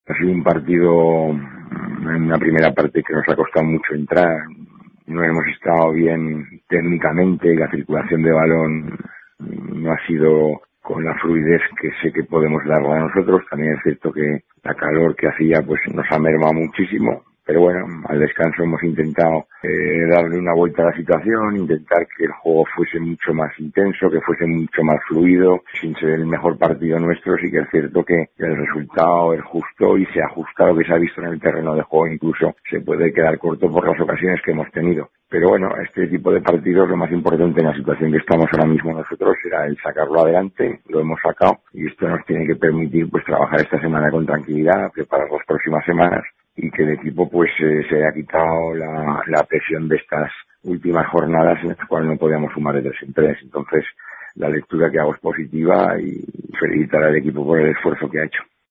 Ha sido un partido en una primera parte que nos ha costado mucho entrar. No hemos estado bien técnicamente, la circulación de balón no ha sido con la fluidez que sé que podemos darla a nosotros. También es cierto que la calor que hacía pues nos ha mermado muchísimo. Pero bueno, al descanso hemos intentado darle una vuelta a la situación, intentar que el juego fuese mucho más intenso, que fuese mucho más fluido, sin ser el mejor partido nuestro. Sí que es cierto que el resultado es justo y se ajusta a lo que se ha visto en el terreno de juego. Incluso se puede quedar corto por las ocasiones que hemos tenido. Pero bueno, este tipo de partidos, lo más importante en la situación que estamos ahora mismo nosotros era el sacarlo adelante. Lo hemos sacado y esto nos tiene que permitir pues trabajar esta semana con tranquilidad, preparar las próximas semanas y que el equipo pues se haya quitado la presión de estas últimas jornadas en las cuales no podíamos sumar de 3 en 3. Entonces la lectura que hago es positiva y felicitar al equipo por el esfuerzo que ha hecho.